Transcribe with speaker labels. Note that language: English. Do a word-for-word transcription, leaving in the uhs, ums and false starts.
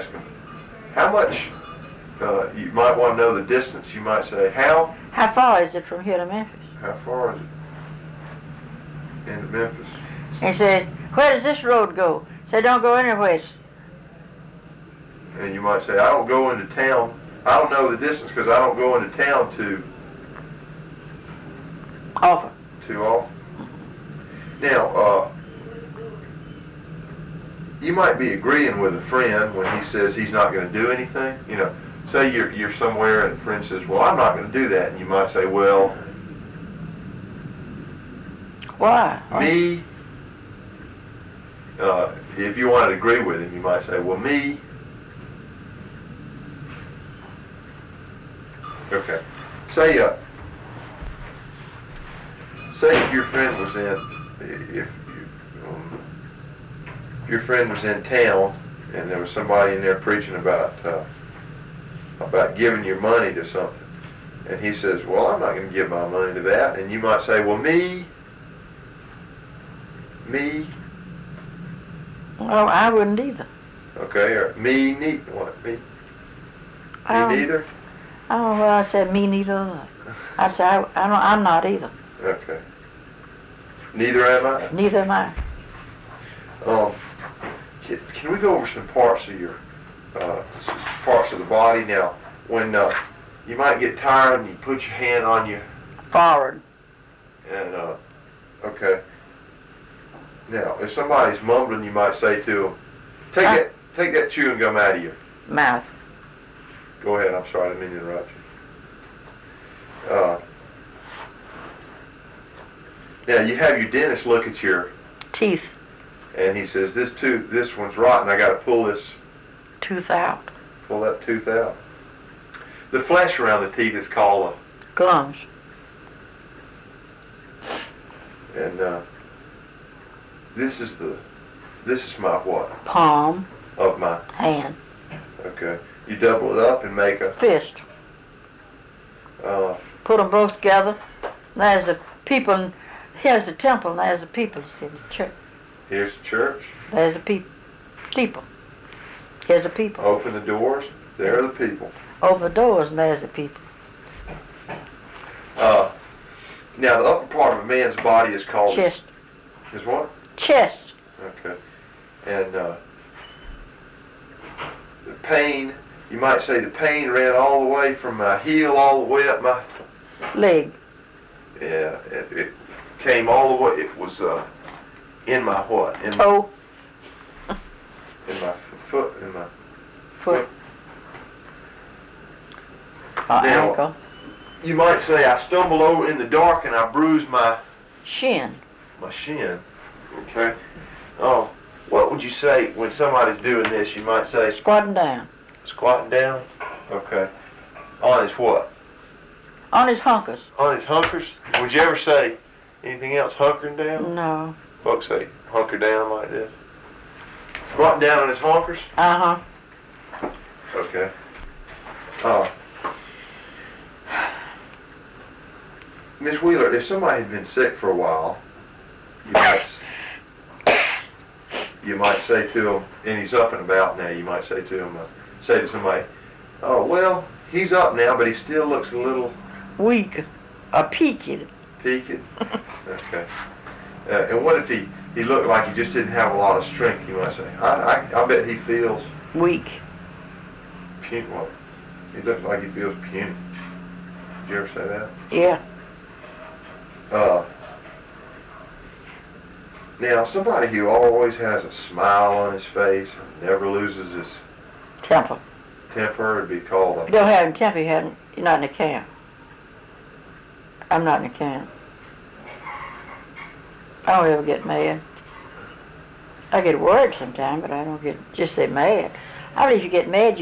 Speaker 1: ask him, how much, uh, you might want to know the distance. You might say, how?
Speaker 2: How far is it from here to Memphis?
Speaker 1: How far is it into Memphis?
Speaker 2: He said, where does this road go? He said, don't go anywhere.
Speaker 1: And you might say, I don't go into town. I don't know the distance because I don't go into town too
Speaker 2: Often.
Speaker 1: Too often. Now, uh, you might be agreeing with a friend when he says he's not going to do anything. You know, say you're you're somewhere and a friend says, well, I'm not going to do that. And you might say, well,
Speaker 2: why?
Speaker 1: Me, uh, if you wanted to agree with him, you might say, well, me, okay. Say, uh, say if your friend was in, if, um, if your friend was in town and there was somebody in there preaching about, uh, about giving your money to something, and he says, well, I'm not going to give my money to that, and you might say, well, me, me.
Speaker 2: Well, I wouldn't either.
Speaker 1: Okay, or me, ne what, me?
Speaker 2: I
Speaker 1: Me neither?
Speaker 2: I don't know why I said me neither. I said, I, I don't, I'm not either.
Speaker 1: Okay. Neither am I?
Speaker 2: Neither am I.
Speaker 1: Um, can, can we go over some parts of your, uh, parts of the body? Now, when uh, you might get tired and you put your hand on your...
Speaker 2: Forward.
Speaker 1: And, uh, okay. Now, if somebody's mumbling, you might say to them, take
Speaker 2: uh,
Speaker 1: that, take that chewing gum out of your
Speaker 2: mouth.
Speaker 1: Go ahead, I'm sorry, I didn't mean to interrupt you. Uh, now, you have your dentist look at your
Speaker 2: teeth.
Speaker 1: And he says, this tooth, this one's rotten, I got to pull this
Speaker 2: tooth out.
Speaker 1: Pull that tooth out. The flesh around the teeth is called a
Speaker 2: gums.
Speaker 1: And uh, this is the, this is my what?
Speaker 2: Palm.
Speaker 1: Of my
Speaker 2: hand.
Speaker 1: Okay. You double it up and make a
Speaker 2: fist.
Speaker 1: Uh,
Speaker 2: Put them both together. There's the people. Here's the temple. And there's the people. See the church.
Speaker 1: Here's the church.
Speaker 2: There's the people. People. Here's the people.
Speaker 1: Open the doors. There are the people.
Speaker 2: Open the doors and there's the people.
Speaker 1: Uh, now the upper part of a man's body is called
Speaker 2: chest.
Speaker 1: Is what?
Speaker 2: Chest.
Speaker 1: Okay. And uh, the pain. You might say the pain ran all the way from my heel all the way up my
Speaker 2: leg.
Speaker 1: Yeah, it, it came all the way. It was uh, in my what? In
Speaker 2: toe.
Speaker 1: My, in my foot. In my
Speaker 2: foot.
Speaker 1: foot.
Speaker 2: Or
Speaker 1: now,
Speaker 2: ankle.
Speaker 1: You might say I stumbled over in the dark and I bruised my
Speaker 2: shin.
Speaker 1: My shin. Okay. Oh, what would you say when somebody's doing this? You might say
Speaker 2: squatting down.
Speaker 1: Squatting down? Okay. On his what?
Speaker 2: On his hunkers.
Speaker 1: On his hunkers? Would you ever say anything else, hunkering down?
Speaker 2: No.
Speaker 1: Folks say hunker down like this. Squatting down on his hunkers?
Speaker 2: Uh-huh.
Speaker 1: Okay. Uh, Miss Wheeler, if somebody had been sick for a while, you might you might say to him, and he's up and about now, you might say to him, uh, say to somebody, oh, well, he's up now, but he still looks a little...
Speaker 2: weak. A peaked.
Speaker 1: Peaked? Okay. Uh, and what if he, he looked like he just didn't have a lot of strength, you might say, I, I, I bet he feels...
Speaker 2: weak.
Speaker 1: Puny. What? He looks like he feels puny. Did you ever say that?
Speaker 2: Yeah.
Speaker 1: Uh, now, somebody who always has a smile on his face and never loses his
Speaker 2: temper.
Speaker 1: Temper would be called a...
Speaker 2: If you don't have a temper, you haven't, you're not in the camp. I'm not in the camp. I don't ever get mad. I get worried sometimes, but I don't get just say mad. I believe if you get mad, you